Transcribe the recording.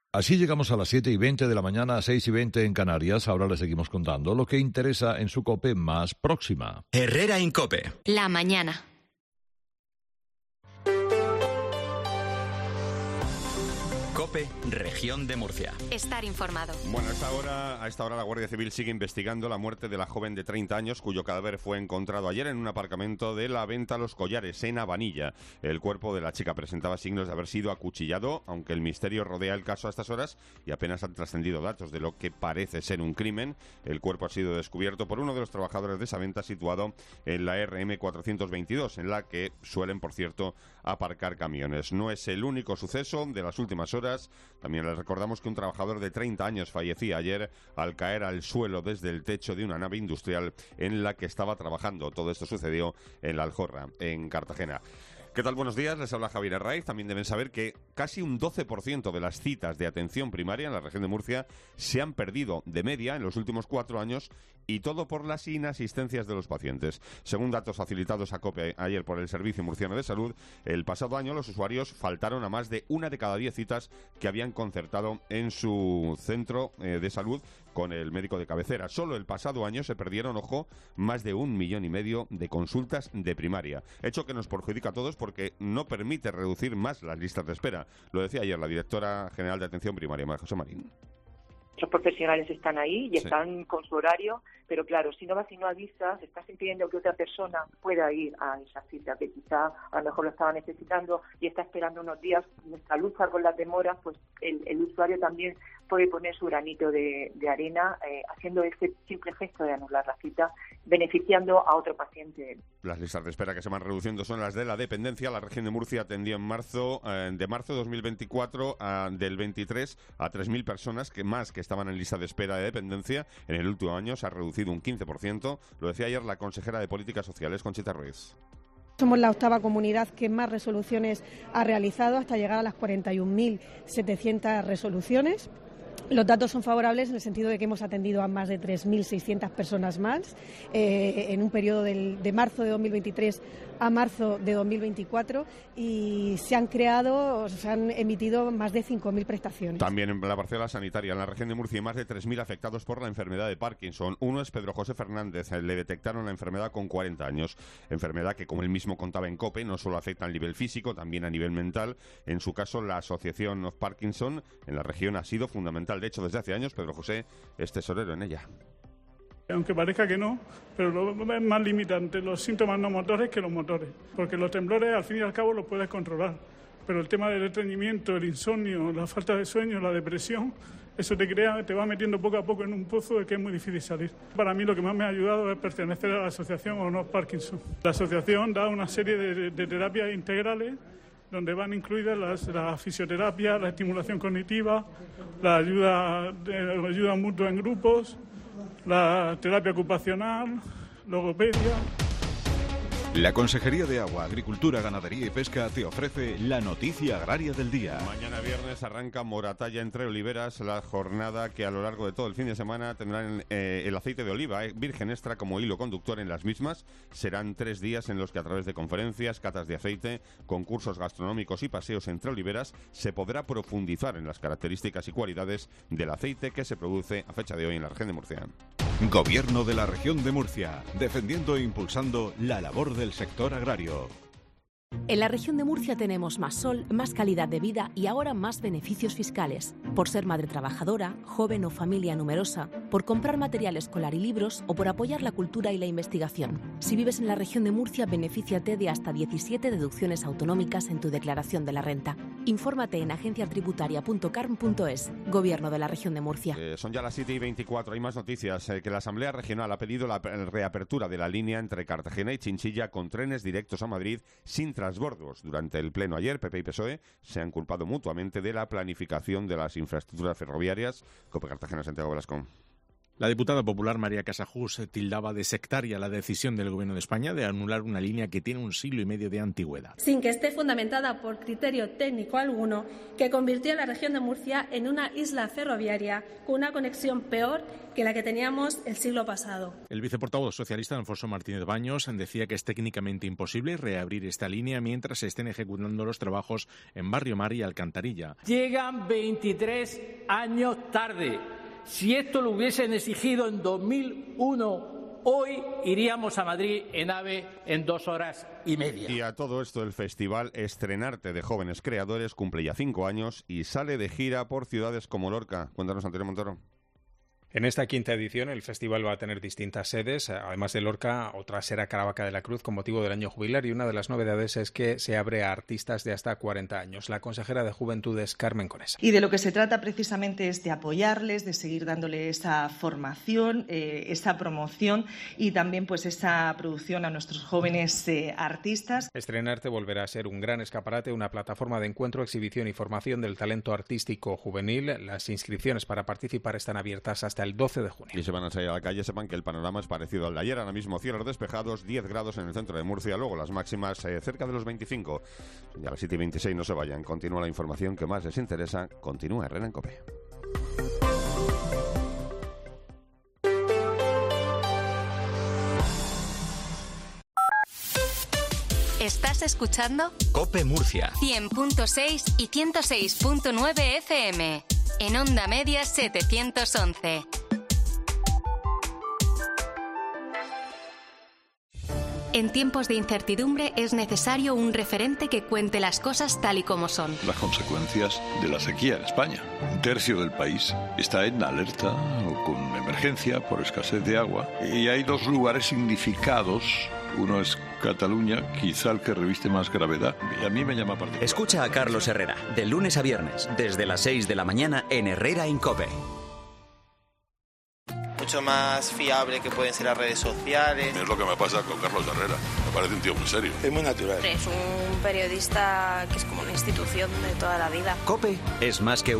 Así llegamos a las 7:20 de la mañana, 6:20 en Canarias. Ahora les seguimos contando lo que interesa en su COPE más próxima. Herrera Incope. La mañana. COPE, Región de Murcia. Estar informado. Bueno, a esta hora la Guardia Civil sigue investigando la muerte de la joven de 30 años cuyo cadáver fue encontrado ayer en un aparcamiento de la Venta Los Collares, en Abanilla. El cuerpo de la chica presentaba signos de haber sido acuchillado, aunque el misterio rodea el caso a estas horas y apenas han trascendido datos de lo que parece ser un crimen. El cuerpo ha sido descubierto por uno de los trabajadores de esa venta situado en la RM 422, en la que suelen, por cierto, aparcar camiones. No es el único suceso de las últimas horas. También les recordamos que un trabajador de 30 años fallecía ayer al caer al suelo desde el techo de una nave industrial en la que estaba trabajando. Todo esto sucedió en La Aljorra, en Cartagena. ¿Qué tal? Buenos días, les habla Javier Herraiz. También deben saber que casi un 12% de las citas de atención primaria en la región de Murcia se han perdido de media en los últimos 4 años, y todo por las inasistencias de los pacientes. Según datos facilitados a COPE ayer por el Servicio Murciano de Salud, el pasado año los usuarios faltaron a más de 1 de cada 10 citas que habían concertado en su centro de salud con el médico de cabecera. Solo el pasado año se perdieron, ojo, más de 1,5 millones de consultas de primaria, hecho que nos perjudica a todos porque no permite reducir más las listas de espera. Lo decía ayer la directora general de Atención Primaria, María José Marín. Los profesionales están ahí y están con su horario, pero claro, si no vas y no avisas, estás impidiendo que otra persona pueda ir a esa cita, que quizá a lo mejor lo estaba necesitando y está esperando unos días. Nuestra lucha con las demoras, pues el usuario también puede poner su granito de arena haciendo este simple gesto de anular la cita, beneficiando a otro paciente. Las listas de espera que se van reduciendo son las de la dependencia. La región de Murcia atendió en marzo de 2024 del 23 a 3.000 personas que estaban en lista de espera de dependencia. En el último año se ha reducido un 15%. Lo decía ayer la consejera de Políticas Sociales, Conchita Ruiz. Somos la 8ª comunidad que más resoluciones ha realizado, hasta llegar a las 41.700 resoluciones. Los datos son favorables en el sentido de que hemos atendido a más de 3.600 personas más en un periodo de marzo de 2023 a marzo de 2024, y se han emitido más de 5.000 prestaciones. También en la parcela sanitaria, en la región de Murcia, hay más de 3.000 afectados por la enfermedad de Parkinson. Uno es Pedro José Fernández. Le detectaron la enfermedad con 40 años. Enfermedad que, como él mismo contaba en COPE, no solo afecta a nivel físico, también a nivel mental. En su caso, la Asociación of Parkinson en la región ha sido fundamental. De hecho, desde hace años, Pedro José es tesorero en ella. Aunque parezca que no, pero lo es más limitante los síntomas no motores que los motores, porque los temblores al fin y al cabo los puedes controlar, pero el tema del estreñimiento, el insomnio, la falta de sueño, la depresión, eso te va metiendo poco a poco en un pozo de que es muy difícil salir. Para mí lo que más me ha ayudado es pertenecer a la asociación Honor Parkinson. La asociación da una serie de terapias integrales donde van incluidas la fisioterapia, la estimulación cognitiva, la ayuda mutua en grupos, la terapia ocupacional, logopedia. La Consejería de Agua, Agricultura, Ganadería y Pesca te ofrece la noticia agraria del día. Mañana viernes arranca Moratalla entre Oliveras, la jornada que a lo largo de todo el fin de semana tendrán el aceite de oliva virgen extra como hilo conductor en las mismas. Serán 3 días en los que, a través de conferencias, catas de aceite, concursos gastronómicos y paseos entre oliveras, se podrá profundizar en las características y cualidades del aceite que se produce a fecha de hoy en la región de Murcia. Gobierno de la región de Murcia, defendiendo e impulsando la labor del sector agrario. En la región de Murcia tenemos más sol, más calidad de vida y ahora más beneficios fiscales. Por ser madre trabajadora, joven o familia numerosa, por comprar material escolar y libros o por apoyar la cultura y la investigación. Si vives en la región de Murcia, benefíciate de hasta 17 deducciones autonómicas en tu declaración de la renta. Infórmate en agenciatributaria.carm.es. Gobierno de la región de Murcia. Son ya las 7:24. Hay más noticias. Que la Asamblea Regional ha pedido la reapertura de la línea entre Cartagena y Chinchilla con trenes directos a Madrid sin transbordos. Durante el pleno ayer, PP y PSOE se han culpado mutuamente de la planificación de las infraestructuras ferroviarias. COPE Cartagena, Santiago Velasco. La diputada popular María Casajús tildaba de sectaria la decisión del Gobierno de España de anular una línea que tiene un siglo y medio de antigüedad. Sin que esté fundamentada por criterio técnico alguno, que convirtió a la región de Murcia en una isla ferroviaria con una conexión peor que la que teníamos el siglo pasado. El viceportavoz socialista Alfonso Martínez Baños decía que es técnicamente imposible reabrir esta línea mientras se estén ejecutando los trabajos en Barrio Mar y Alcantarilla. Llegan 23 años tarde. Si esto lo hubiesen exigido en 2001, hoy iríamos a Madrid en AVE en 2 horas y media. Y a todo esto, el festival Estrenarte de Jóvenes Creadores cumple ya 5 años y sale de gira por ciudades como Lorca. Cuéntanos, Antonio Montoro. En esta quinta edición el festival va a tener distintas sedes. Además de Lorca, otra será Caravaca de la Cruz con motivo del año jubilar, y una de las novedades es que se abre a artistas de hasta 40 años. La consejera de Juventud es Carmen Conesa. Y de lo que se trata precisamente es de apoyarles, de seguir dándole esa formación, esa promoción y también pues esa producción a nuestros jóvenes artistas. Estrenarte volverá a ser un gran escaparate, una plataforma de encuentro, exhibición y formación del talento artístico juvenil. Las inscripciones para participar están abiertas hasta el 12 de junio. Y se van a salir a la calle, sepan que el panorama es parecido al de ayer. Ahora mismo cielos despejados, 10 grados en el centro de Murcia, luego las máximas cerca de los 25. Y a las 7:26 no se vayan. Continúa la información que más les interesa. Continúa Herrera en COPE. ¿Estás escuchando? COPE Murcia 100.6 y 106.9 FM. En Onda Media 711. En tiempos de incertidumbre es necesario un referente que cuente las cosas tal y como son. Las consecuencias de la sequía en España. Un tercio del país está en alerta o con emergencia por escasez de agua. Y hay 2 lugares significados. Uno es Cataluña, quizá el que reviste más gravedad. Y a mí me llama particular. Escucha a Carlos Herrera, de lunes a viernes, desde las 6 de la mañana en Herrera en COPE. Mucho más fiable que pueden ser las redes sociales. Es lo que me pasa con Carlos Herrera. Me parece un tío muy serio. Es muy natural. Es un periodista que es como una institución de toda la vida. COPE es más que